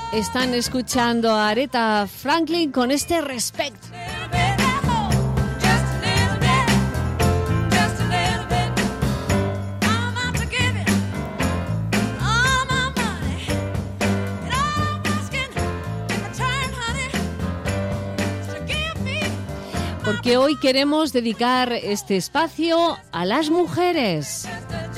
Están escuchando a Aretha Franklin con este Respect. Porque hoy queremos dedicar este espacio a las mujeres.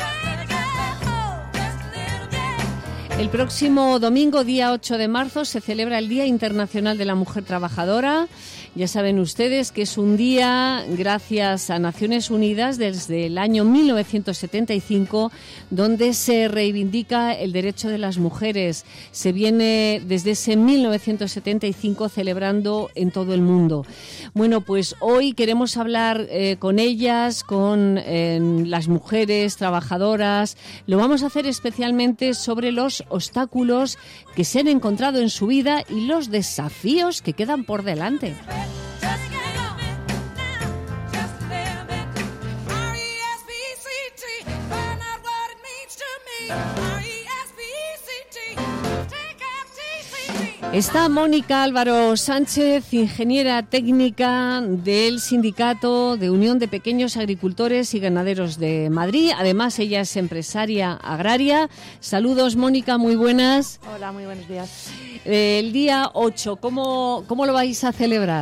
El próximo domingo, día 8 de marzo, se celebra el Día Internacional de la Mujer Trabajadora. Ya saben ustedes que es un día, gracias a Naciones Unidas, desde el año 1975, donde se reivindica el derecho de las mujeres. Se viene desde ese 1975 celebrando en todo el mundo. Bueno, pues hoy queremos hablar con ellas, con las mujeres trabajadoras. Lo vamos a hacer especialmente sobre los obstáculos que se han encontrado en su vida y los desafíos que quedan por delante. Está Mónica Álvaro Sánchez, ingeniera técnica del Sindicato de Unión de Pequeños Agricultores y Ganaderos de Madrid. Además, ella es empresaria agraria. Saludos, Mónica, muy buenas. Hola, muy buenos días. El día 8, ¿cómo lo vais a celebrar?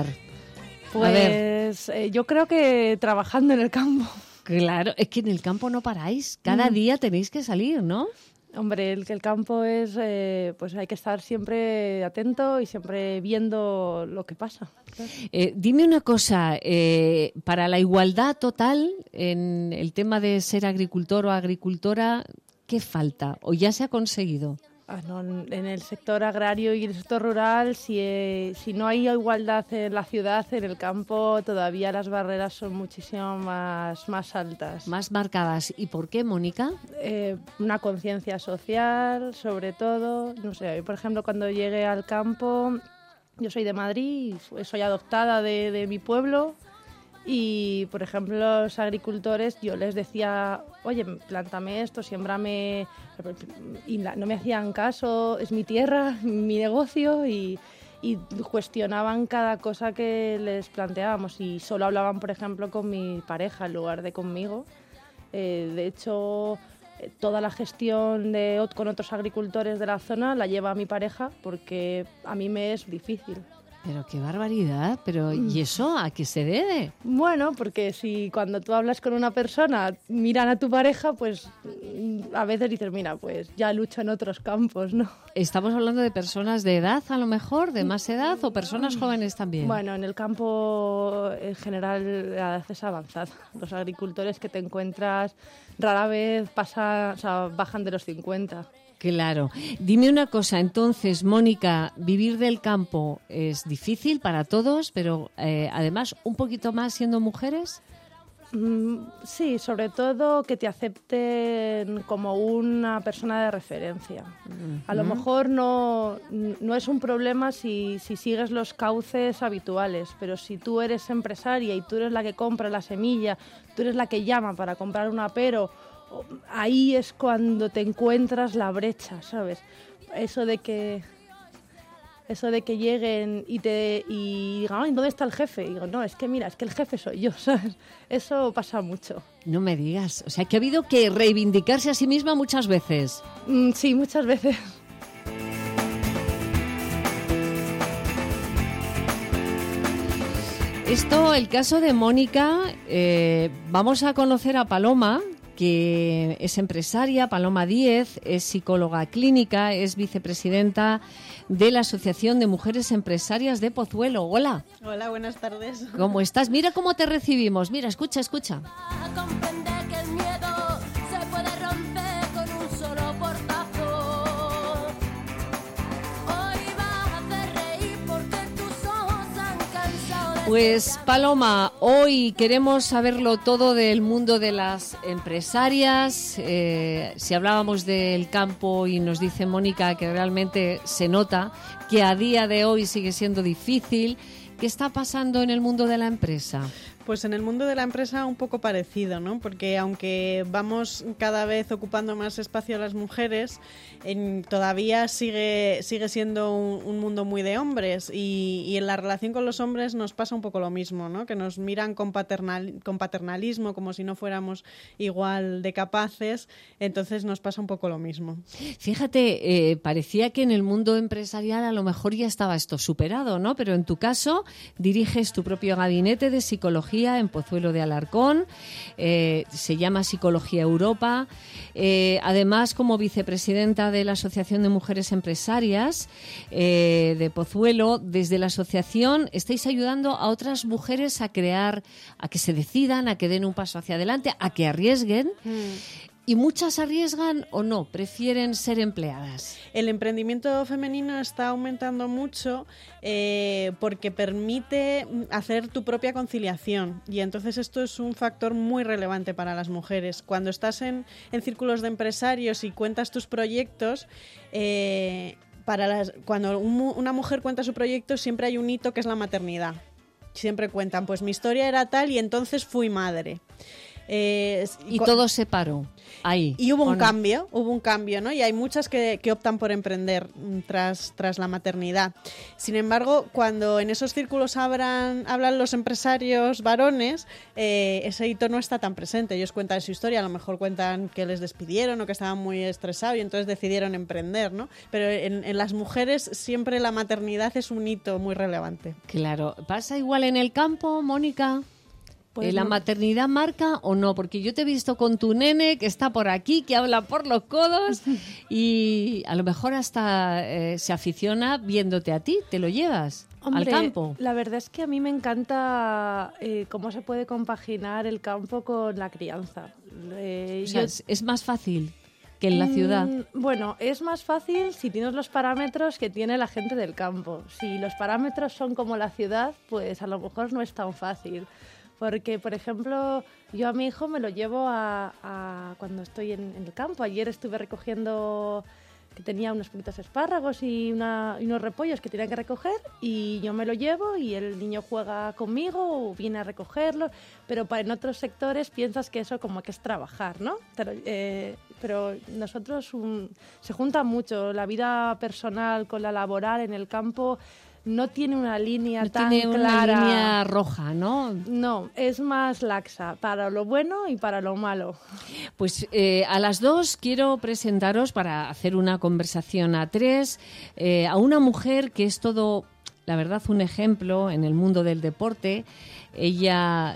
Pues yo creo que trabajando en el campo. Claro, es que en el campo no paráis. Cada día tenéis que salir, ¿no? Hombre, el campo es, pues hay que estar siempre atento y siempre viendo lo que pasa. Claro. Dime una cosa, para la igualdad total en el tema de ser agricultor o agricultora, ¿qué falta o ya se ha conseguido? No, en el sector agrario y el sector rural, si no hay igualdad en la ciudad, en el campo todavía las barreras son muchísimo más altas. Más marcadas. ¿Y por qué, Mónica? Una conciencia social, sobre todo. No sé, por ejemplo, cuando llegué al campo, yo soy de Madrid, soy adoptada de mi pueblo. Y, por ejemplo, los agricultores, yo les decía, oye, plántame esto, siémbrame, y no me hacían caso, es mi tierra, mi negocio, y cuestionaban cada cosa que les planteábamos y solo hablaban, por ejemplo, con mi pareja en lugar de conmigo. De hecho, toda la gestión con otros agricultores de la zona la lleva mi pareja porque a mí me es difícil. Pero qué barbaridad, ¿y eso a qué se debe? Bueno, porque si cuando tú hablas con una persona miran a tu pareja, pues a veces dices, mira, pues ya lucho en otros campos, ¿no? ¿Estamos hablando de personas de edad a lo mejor, de más edad o personas jóvenes también? Bueno, en el campo en general la edad es avanzada. Los agricultores que te encuentras rara vez bajan de los 50. Claro. Dime una cosa, entonces, Mónica, vivir del campo es difícil para todos, pero además un poquito más siendo mujeres. Sí, sobre todo que te acepten como una persona de referencia. A lo mejor no es un problema si sigues los cauces habituales, pero si tú eres empresaria y tú eres la que compra la semilla, tú eres la que llama para comprar un apero, ahí es cuando te encuentras la brecha, ¿sabes? Eso de que lleguen y digan, ay, ¿dónde está el jefe? Y digo, no, es que mira, es que el jefe soy yo, ¿sabes? Eso pasa mucho. No me digas, o sea, que ha habido que reivindicarse a sí misma muchas veces. Sí, muchas veces. El caso de Mónica, vamos a conocer a Paloma, que es empresaria. Paloma Díez es psicóloga clínica, es vicepresidenta de la Asociación de Mujeres Empresarias de Pozuelo. Hola. Hola, buenas tardes. ¿Cómo estás? Mira cómo te recibimos. Mira, escucha. Pues Paloma, hoy queremos saberlo todo del mundo de las empresarias. Si hablábamos del campo y nos dice Mónica que realmente se nota que a día de hoy sigue siendo difícil, ¿qué está pasando en el mundo de la empresa? Pues en el mundo de la empresa un poco parecido, ¿no? Porque aunque vamos cada vez ocupando más espacio las mujeres, todavía sigue siendo un mundo muy de hombres y en la relación con los hombres nos pasa un poco lo mismo, ¿no? Que nos miran con paternalismo, como si no fuéramos igual de capaces, entonces nos pasa un poco lo mismo. Fíjate, parecía que en el mundo empresarial a lo mejor ya estaba esto superado, ¿no? Pero en tu caso diriges tu propio gabinete de psicología en Pozuelo de Alarcón, se llama Psicología Europa, además como vicepresidenta de la Asociación de Mujeres Empresarias de Pozuelo, desde la asociación estáis ayudando a otras mujeres a crear, a que se decidan, a que den un paso hacia adelante, a que arriesguen. ¿Y muchas arriesgan o no? ¿Prefieren ser empleadas? El emprendimiento femenino está aumentando mucho porque permite hacer tu propia conciliación y entonces esto es un factor muy relevante para las mujeres. Cuando estás en círculos de empresarios y cuentas tus proyectos, cuando una mujer cuenta su proyecto siempre hay un hito que es la maternidad. Siempre cuentan, pues mi historia era tal y entonces fui madre. Y todo se paró ahí. Y hubo un cambio, ¿no? Y hay muchas que optan por emprender tras la maternidad. Sin embargo, cuando en esos círculos hablan los empresarios varones, ese hito no está tan presente. Ellos cuentan su historia, a lo mejor cuentan que les despidieron o que estaban muy estresados y entonces decidieron emprender, ¿no? Pero en las mujeres siempre la maternidad es un hito muy relevante. Claro. ¿Pasa igual en el campo, Mónica? Pues ¿la maternidad marca o no? Porque yo te he visto con tu nene que está por aquí, que habla por los codos y a lo mejor hasta se aficiona viéndote a ti, te lo llevas. Hombre, al campo. La verdad es que a mí me encanta cómo se puede compaginar el campo con la crianza. O sea, es más fácil que en la ciudad. Bueno, es más fácil si tienes los parámetros que tiene la gente del campo. Si los parámetros son como la ciudad, pues a lo mejor no es tan fácil. Porque, por ejemplo, yo a mi hijo me lo llevo a cuando estoy en el campo. Ayer estuve recogiendo, que tenía unos poquitos espárragos y unos repollos que tenía que recoger, y yo me lo llevo y el niño juega conmigo o viene a recogerlo. Pero en otros sectores piensas que eso como que es trabajar, ¿no? Pero nosotros se junta mucho la vida personal con la laboral en el campo. No tiene una línea tan clara. No tiene una línea roja, ¿no? No, es más laxa, para lo bueno y para lo malo. Pues a las dos quiero presentaros, para hacer una conversación a tres, a una mujer que es todo, la verdad, un ejemplo en el mundo del deporte. Ella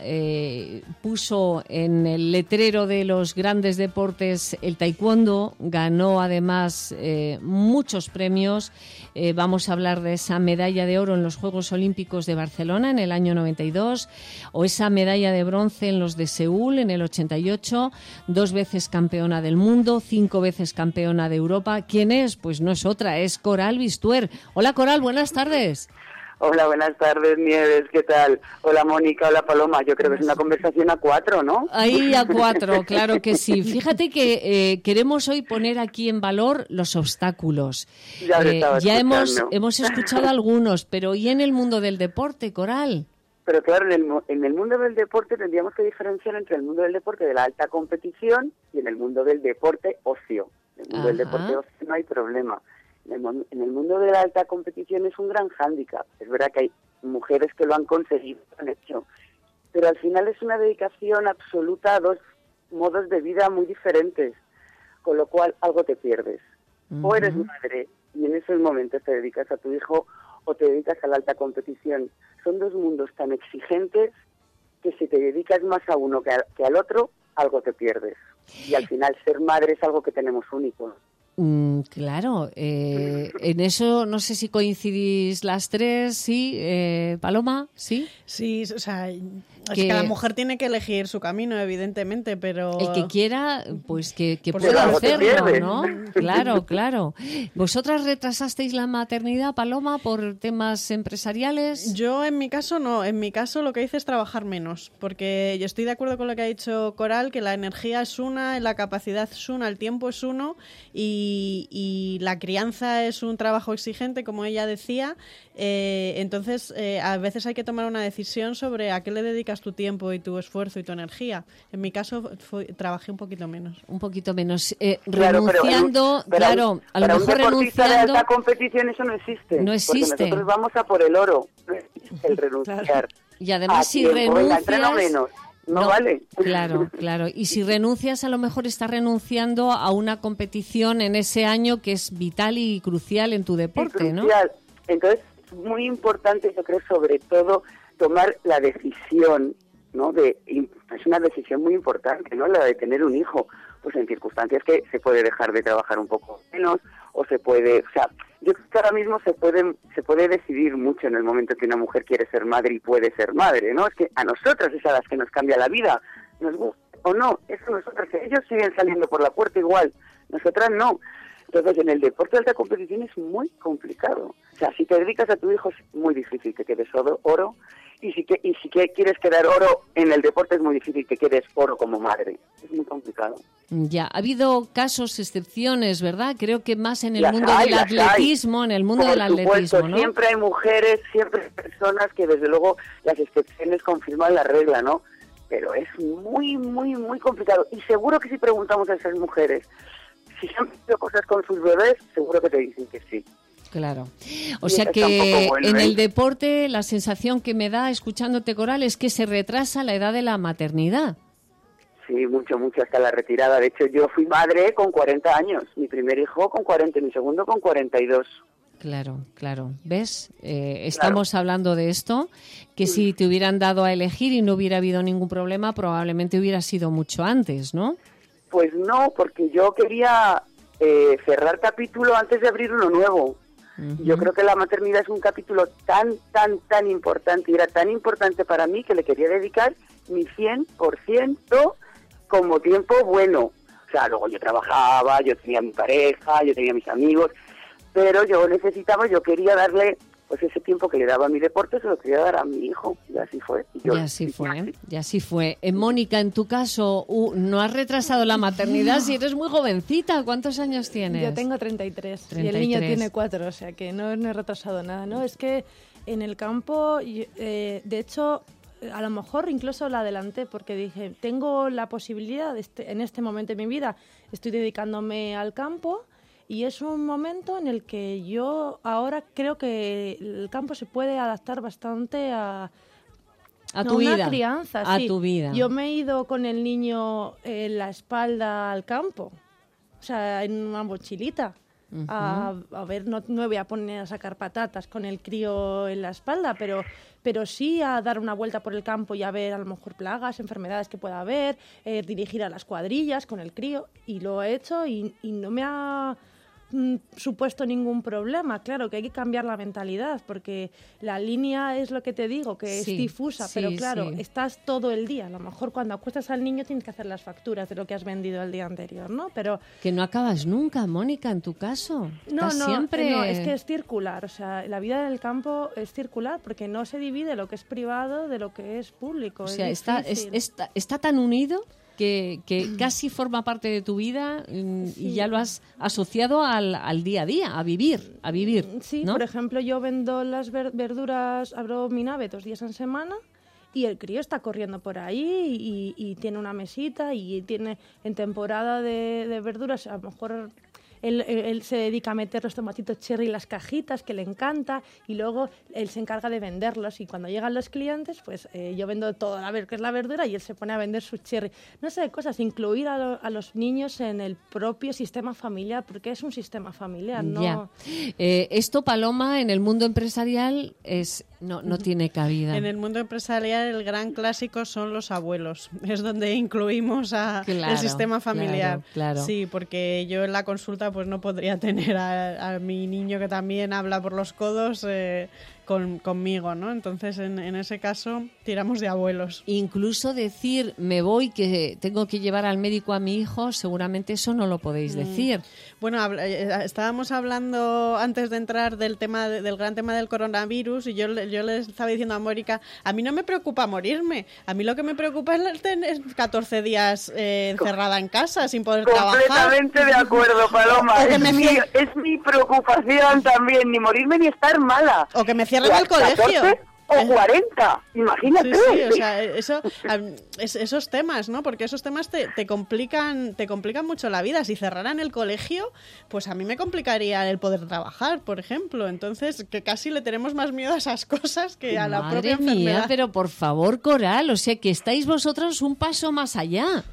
puso en el letrero de los grandes deportes el taekwondo, ganó además muchos premios. Vamos a hablar de esa medalla de oro en los Juegos Olímpicos de Barcelona en el año 92, o esa medalla de bronce en los de Seúl en el 88, 2 veces campeona del mundo, 5 veces campeona de Europa. ¿Quién es? Pues no es otra, es Coral Bistuer. Hola Coral, buenas tardes. Hola, buenas tardes, Nieves, ¿qué tal? Hola, Mónica, hola, Paloma. Yo creo que es una conversación a 4, ¿no? Ahí a 4, claro que sí. Fíjate que queremos hoy poner aquí en valor los obstáculos. Ya hemos escuchado algunos, pero ¿y en el mundo del deporte, Coral? Pero claro, en el mundo del deporte tendríamos que diferenciar entre el mundo del deporte de la alta competición y en el mundo del deporte ocio. En el mundo del deporte ocio no hay problema. En el mundo de la alta competición es un gran hándicap. Es verdad que hay mujeres que lo han conseguido, lo han hecho, pero al final es una dedicación absoluta a dos modos de vida muy diferentes, con lo cual algo te pierdes. O eres madre y en esos momentos te dedicas a tu hijo, o te dedicas a la alta competición. Son dos mundos tan exigentes que si te dedicas más a uno que al otro, algo te pierdes. Y al final ser madre es algo que tenemos único. Claro, en eso no sé si coincidís las tres, ¿sí? Paloma, ¿sí? Sí, o sea, es que cada mujer tiene que elegir su camino, evidentemente, pero... El que quiera, pues que pueda hacerlo, ¿no? Claro, claro. ¿Vosotras retrasasteis la maternidad, Paloma, por temas empresariales? Yo, en mi caso, no. En mi caso, lo que hice es trabajar menos, porque yo estoy de acuerdo con lo que ha dicho Coral, que la energía es una, la capacidad es una, el tiempo es uno, y la crianza es un trabajo exigente, como ella decía. Entonces, a veces hay que tomar una decisión sobre a qué le dedicas dedicas tu tiempo y tu esfuerzo y tu energía. En mi caso trabajé un poquito menos. Un poquito menos. Claro, renunciando, claro, a lo mejor un deportista de renunciando... alta competición eso no existe. No existe. Porque nosotros vamos a por el oro, no existe el renunciar. Y además si tiempo, venga, renuncias... entreno menos. No vale. Claro. Y si renuncias, a lo mejor estás renunciando a una competición en ese año que es vital y crucial en tu deporte, ¿no? Entonces, es muy importante, yo creo, sobre todo, tomar la decisión, ¿no? Es una decisión muy importante, ¿no? La de tener un hijo. Pues en circunstancias que se puede dejar de trabajar un poco menos, o se puede... O sea, yo creo que ahora mismo se puede decidir mucho en el momento que una mujer quiere ser madre y puede ser madre, ¿no? Es que a nosotras es a las que nos cambia la vida, nos gusta o no, eso nosotras, ellos siguen saliendo por la puerta igual, nosotras no. Entonces, en el deporte de alta competición es muy complicado. O sea, si te dedicas a tu hijo es muy difícil que quedes oro, y si quieres quedar oro en el deporte es muy difícil que quedes oro como madre. Es muy complicado. Ya, ha habido casos, excepciones, ¿verdad? Creo que más en el mundo Por del atletismo, supuesto, ¿no? Siempre hay mujeres, siempre hay personas que desde luego las excepciones confirman la regla, ¿no? Pero es muy, muy, muy complicado. Y seguro que si preguntamos a esas mujeres si se han hecho cosas con sus bebés, seguro que te dicen que sí. Claro. O sea que en el deporte la sensación que me da escuchándote, Coral, es que se retrasa la edad de la maternidad. Sí, mucho, hasta la retirada. De hecho, yo fui madre con 40 años. Mi primer hijo con 40 y mi segundo con 42. Claro. ¿Ves? Estamos hablando de esto, que si te hubieran dado a elegir y no hubiera habido ningún problema, probablemente hubiera sido mucho antes, ¿no? Pues no, porque yo quería cerrar capítulo antes de abrir uno nuevo. Uh-huh. Yo creo que la maternidad es un capítulo tan importante, y era tan importante para mí que le quería dedicar mi 100% como tiempo bueno. O sea, luego yo trabajaba, yo tenía mi pareja, yo tenía mis amigos, pero yo quería darle pues ese tiempo que le daba a mi deporte, se lo quería dar a mi hijo, y así fue. Y así fue. Mónica, en tu caso, no has retrasado la maternidad si eres muy jovencita. ¿Cuántos años tienes? Yo tengo 33 y el niño tiene 4, o sea que no he retrasado nada, ¿no? Es que en el campo, de hecho, a lo mejor incluso la adelanté porque dije, tengo la posibilidad, en este momento de mi vida, estoy dedicándome al campo. Y es un momento en el que yo ahora creo que el campo se puede adaptar bastante a tu vida, una crianza. A tu vida. Yo me he ido con el niño en la espalda al campo, o sea, en una mochilita. Uh-huh. A ver, no me voy a poner a sacar patatas con el crío en la espalda, pero sí a dar una vuelta por el campo y a ver a lo mejor plagas, enfermedades que pueda haber, dirigir a las cuadrillas con el crío, y lo he hecho y no me ha supuesto ningún problema. Claro que hay que cambiar la mentalidad porque la línea es lo que te digo, que es difusa, pero claro, estás todo el día. A lo mejor cuando acuestas al niño tienes que hacer las facturas de lo que has vendido el día anterior, ¿no? Pero que no acabas nunca, Mónica, en tu caso. No, siempre... es que es circular. O sea, la vida del campo es circular porque no se divide lo que es privado de lo que es público. O sea, está tan unido que casi forma parte de tu vida y ya lo has asociado al día a día, a vivir. Sí, ¿no? Por ejemplo, yo vendo las verduras, abro mi nave 2 días en semana y el crío está corriendo por ahí y tiene una mesita y tiene en temporada de verduras, a lo mejor él se dedica a meter los tomatitos cherry en las cajitas, que le encanta, y luego él se encarga de venderlos. Y cuando llegan los clientes, pues yo vendo todo que es la verdura y él se pone a vender su cherry. No sé, cosas, incluir a los niños en el propio sistema familiar, porque es un sistema familiar, ¿no? Ya. Esto, Paloma, en el mundo empresarial no tiene cabida. En el mundo empresarial el gran clásico son los abuelos. Es donde incluimos el sistema familiar. Claro. Sí, porque yo en la consulta pues no podría tener a mi niño que también habla por los codos conmigo, ¿no? Entonces en ese caso tiramos de abuelos. Incluso decir me voy, que tengo que llevar al médico a mi hijo, seguramente eso no lo podéis decir. Bueno, estábamos hablando antes de entrar del gran tema del coronavirus y yo le estaba diciendo a Mónica, a mí no me preocupa morirme, a mí lo que me preocupa es tener 14 días encerrada en casa sin poder trabajar. Completamente de acuerdo, Paloma. Es mi preocupación también, ni morirme ni estar mala. O que me cierren el colegio. o 40, imagínate. Sí, o sea, esos temas, ¿no? Porque esos temas te complican mucho la vida. Si cerraran el colegio, pues a mí me complicaría el poder trabajar, por ejemplo. Entonces, que casi le tenemos más miedo a esas cosas que a la propia enfermedad. Madre mía, pero por favor, Coral, o sea, que estáis vosotros un paso más allá.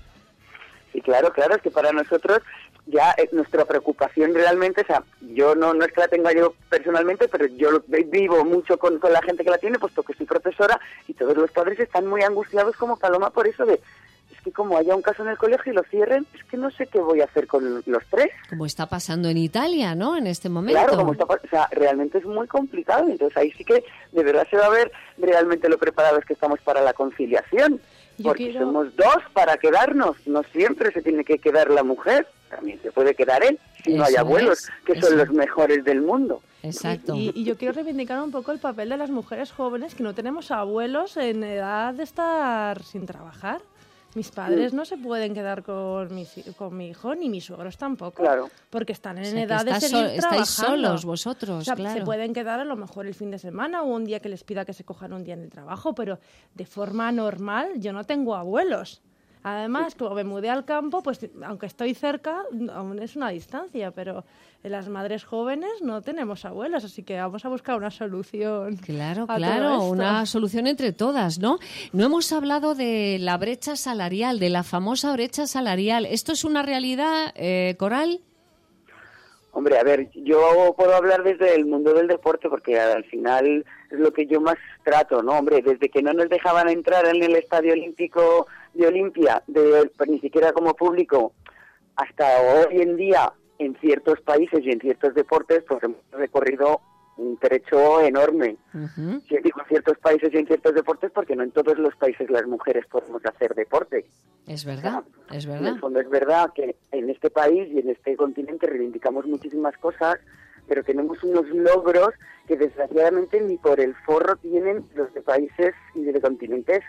Sí, claro, es que para nosotros ya nuestra preocupación realmente, o sea, yo no es que la tenga yo personalmente, pero yo vivo mucho con la gente que la tiene, puesto que soy profesora, y todos los padres están muy angustiados como Paloma por eso de, es que como haya un caso en el colegio y lo cierren, es que no sé qué voy a hacer con los 3. Como está pasando en Italia, ¿no?, en este momento. Claro, o sea, realmente es muy complicado, entonces ahí sí que de verdad se va a ver realmente lo preparados que estamos para la conciliación. Porque somos 2 para quedarnos, no siempre se tiene que quedar la mujer, también se puede quedar él, si no hay abuelos, que son los mejores del mundo. Exacto. Y yo quiero reivindicar un poco el papel de las mujeres jóvenes, que no tenemos abuelos en edad de estar sin trabajar. Mis padres no se pueden quedar con mi hijo, ni mis suegros tampoco, claro, porque están en o sea, edad de seguir trabajando. Estáis solos vosotros, o sea, claro. Se pueden quedar a lo mejor el fin de semana o un día que les pida que se cojan un día en el trabajo, pero de forma normal yo no tengo abuelos. Además, como me mudé al campo, pues aunque estoy cerca, aún es una distancia, pero las madres jóvenes no tenemos abuelos, así que vamos a buscar una solución. Claro, todo una solución entre todas, ¿no? No hemos hablado de la brecha salarial, de la famosa brecha salarial. ¿Esto es una realidad, Coral? Hombre, a ver, yo puedo hablar desde el mundo del deporte porque al final es lo que yo más trato, ¿no? Hombre, desde que no nos dejaban entrar en el Estadio Olímpico de Olimpia, pues ni siquiera como público, hasta hoy en día en ciertos países y en ciertos deportes, pues hemos recorrido un trecho enorme. Uh-huh. Si digo en ciertos países y en ciertos deportes, porque no en todos los países las mujeres podemos hacer deporte. Es verdad, o sea, es verdad. En el fondo es verdad que en este país y en este continente reivindicamos muchísimas cosas, pero tenemos unos logros que desgraciadamente ni por el forro tienen los de países y de continentes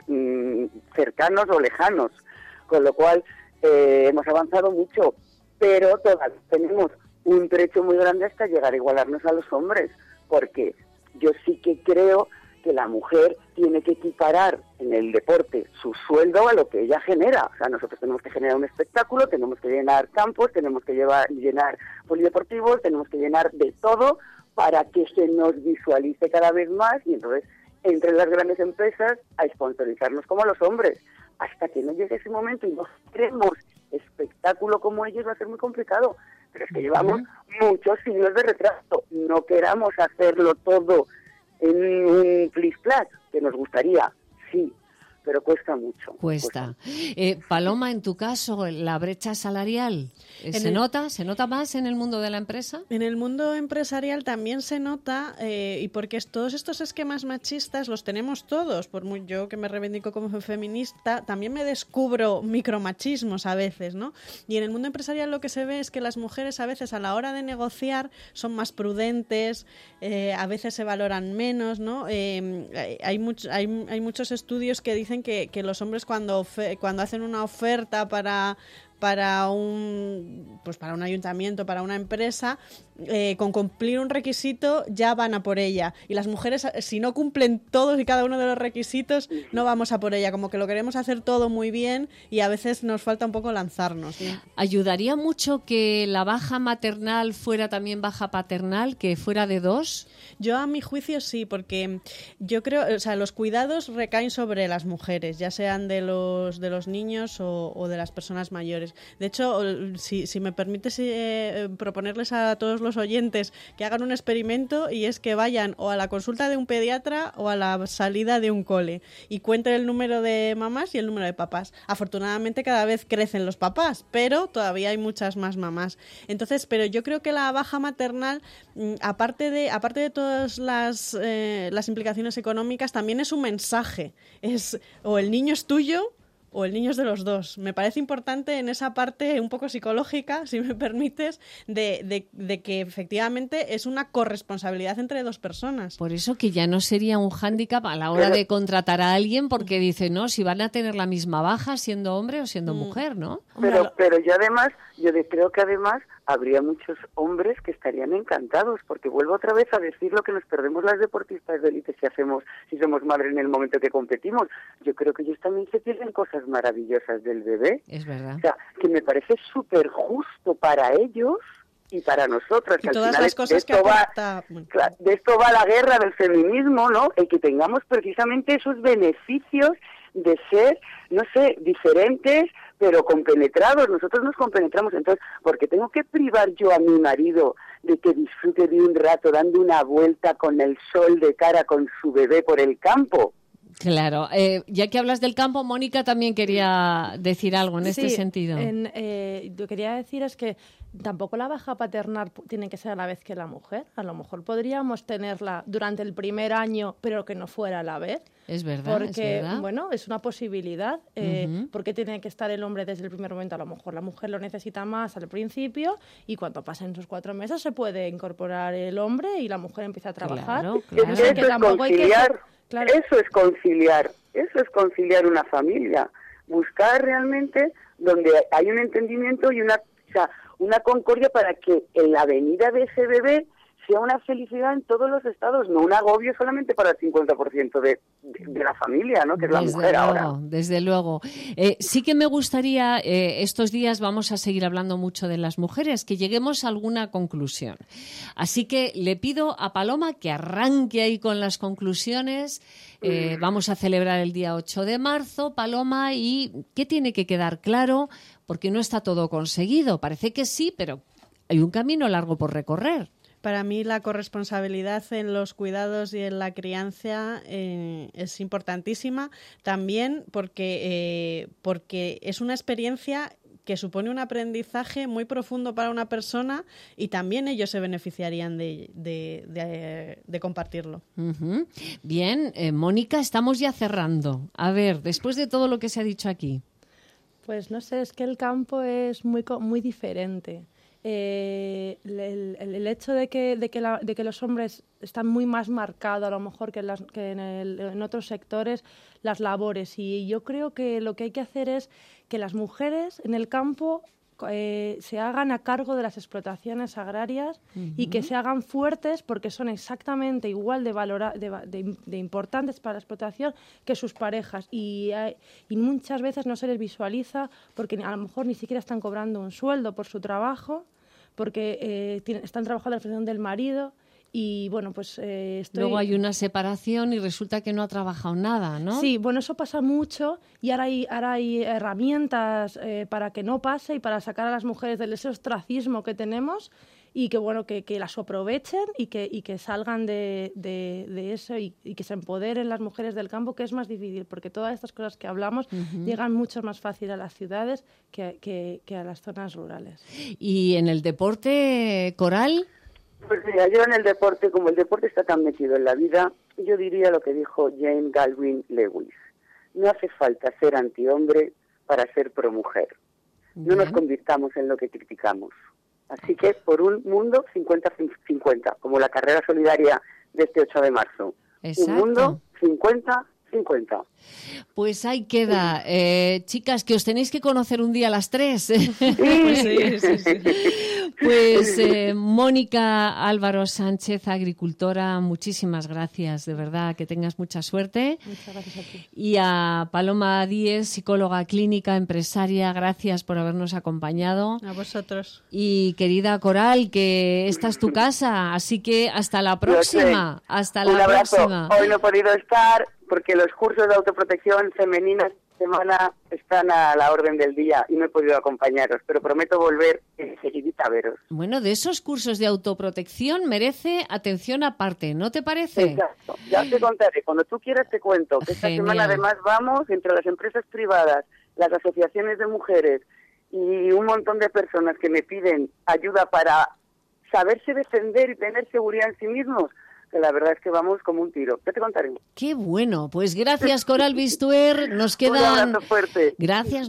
cercanos o lejanos, con lo cual hemos avanzado mucho, pero todavía tenemos un trecho muy grande hasta llegar a igualarnos a los hombres, porque yo sí que creo que la mujer tiene que equiparar en el deporte su sueldo a lo que ella genera. O sea, nosotros tenemos que generar un espectáculo, tenemos que llenar campos, tenemos que llenar polideportivos, tenemos que llenar de todo para que se nos visualice cada vez más y entonces entre las grandes empresas a sponsorizarnos como los hombres. Hasta que no llegue ese momento y no queremos espectáculo como ellos va a ser muy complicado. Pero es que llevamos muchos siglos de retraso. No queramos hacerlo todo en un plis-plas, que nos gustaría, sí, pero cuesta mucho. Cuesta. Paloma, en tu caso, ¿la brecha salarial se nota más en el mundo de la empresa? En el mundo empresarial también se nota, y porque todos estos esquemas machistas los tenemos todos. Yo que me reivindico como feminista, también me descubro micromachismos a veces, ¿no? Y en el mundo empresarial lo que se ve es que las mujeres a veces a la hora de negociar son más prudentes, a veces se valoran menos, ¿no? Hay muchos estudios que dicen que los hombres cuando hacen una oferta para un ayuntamiento, para una empresa, con cumplir un requisito ya van a por ella. Y las mujeres, si no cumplen todos y cada uno de los requisitos, no vamos a por ella. Como que lo queremos hacer todo muy bien y a veces nos falta un poco lanzarnos, ¿no? ¿Ayudaría mucho que la baja maternal fuera también baja paternal, que fuera de 2? Yo a mi juicio sí, porque yo creo, o sea, los cuidados recaen sobre las mujeres, ya sean de los niños o de las personas mayores. De hecho, si me permites proponerles a todos los oyentes que hagan un experimento, y es que vayan o a la consulta de un pediatra o a la salida de un cole y cuenten el número de mamás y el número de papás. Afortunadamente cada vez crecen los papás, pero todavía hay muchas más mamás. Entonces, pero yo creo que la baja maternal, aparte de todas las implicaciones económicas, también es un mensaje. Es o el niño es tuyo o el niño es de los dos. Me parece importante en esa parte un poco psicológica, si me permites, de que efectivamente es una corresponsabilidad entre dos personas. Por eso que ya no sería un hándicap a la hora de contratar a alguien, porque dice, no, si van a tener la misma baja siendo hombre o siendo mujer, ¿no? Pero yo además, creo que además habría muchos hombres que estarían encantados, porque vuelvo otra vez a decir lo que nos perdemos las deportistas de élite si somos madres en el momento que competimos. Yo creo que ellos también se pierden cosas maravillosas del bebé. Es verdad. O sea, que me parece súper justo para ellos y para nosotras. Y que todas al final las cosas que aporta... de esto va la guerra del feminismo, ¿no? El que tengamos precisamente esos beneficios de ser, no sé, diferentes, pero compenetrados. Nosotros nos compenetramos. Entonces, ¿por qué tengo que privar yo a mi marido de que disfrute de un rato dando una vuelta con el sol de cara con su bebé por el campo? Claro, ya que hablas del campo, Mónica también quería decir algo en este sentido. Lo que quería decir es que tampoco la baja paternal tiene que ser a la vez que la mujer. A lo mejor podríamos tenerla durante el primer año, pero que no fuera a la vez. Es verdad, porque, es verdad. Bueno, es una posibilidad. Porque tiene que estar el hombre desde el primer momento. A lo mejor la mujer lo necesita más al principio y cuando pasen sus 4 meses se puede incorporar el hombre y la mujer empieza a trabajar. Claro. Que tampoco hay que... Claro. Eso es conciliar una familia, buscar realmente donde hay un entendimiento y una concordia para que en la venida de ese bebé sea una felicidad en todos los estados, no un agobio solamente para el 50% de la familia, ¿no? Que es la mujer ahora. Desde luego. Sí que me gustaría, estos días vamos a seguir hablando mucho de las mujeres, que lleguemos a alguna conclusión. Así que le pido a Paloma que arranque ahí con las conclusiones. Vamos a celebrar el día 8 de marzo, Paloma, y ¿qué tiene que quedar claro? Porque no está todo conseguido. Parece que sí, pero hay un camino largo por recorrer. Para mí la corresponsabilidad en los cuidados y en la crianza es importantísima, también porque es una experiencia que supone un aprendizaje muy profundo para una persona y también ellos se beneficiarían de compartirlo. Uh-huh. Bien, Mónica, estamos ya cerrando. A ver, después de todo lo que se ha dicho aquí. Pues no sé, es que el campo es muy diferente. El hecho de que los hombres están muy más marcados a lo mejor que en otros sectores las labores, y yo creo que lo que hay que hacer es que las mujeres en el campo se hagan a cargo de las explotaciones agrarias y que se hagan fuertes porque son exactamente igual de importantes para la explotación que sus parejas y muchas veces no se les visualiza porque a lo mejor ni siquiera están cobrando un sueldo por su trabajo porque están trabajando en función del marido. Y bueno, pues luego hay una separación y resulta que no ha trabajado nada, ¿no? Sí, bueno, eso pasa mucho y ahora hay herramientas para que no pase y para sacar a las mujeres del ese ostracismo que tenemos y que bueno que las aprovechen y que salgan de eso y que se empoderen las mujeres del campo, que es más difícil porque todas estas cosas que hablamos llegan mucho más fácil a las ciudades que a las zonas rurales. ¿Y en el deporte, Coral? Pues mira, yo en el deporte, como el deporte está tan metido en la vida, yo diría lo que dijo Jane Galvin Lewis. No hace falta ser antihombre para ser promujer. No nos convirtamos en lo que criticamos. Así que por un mundo 50-50, como la carrera solidaria de este 8 de marzo. Exacto. Un mundo 50-50. Pues ahí queda. Chicas, que os tenéis que conocer un día a las 3. Sí. Pues Mónica Álvaro Sánchez, agricultora, muchísimas gracias, de verdad, que tengas mucha suerte. Muchas gracias a ti. Y a Paloma Díez, psicóloga clínica, empresaria, gracias por habernos acompañado. A vosotros. Y querida Coral, que esta es tu casa, así que hasta la próxima. Hasta la próxima. Hoy no he podido estar porque los cursos de autoprotección femenina semana están a la orden del día y no he podido acompañaros, pero prometo volver enseguidita a veros. Bueno, de esos cursos de autoprotección merece atención aparte, ¿no te parece? Exacto, ya te contaré, cuando tú quieras te cuento, que esta semana además vamos entre las empresas privadas, las asociaciones de mujeres y un montón de personas que me piden ayuda para saberse defender y tener seguridad en sí mismos, que la verdad es que vamos como un tiro. ¿Qué te contaré? Qué bueno. Pues gracias, Coral Bistuer. Nos quedan... Un abrazo fuerte. Gracias.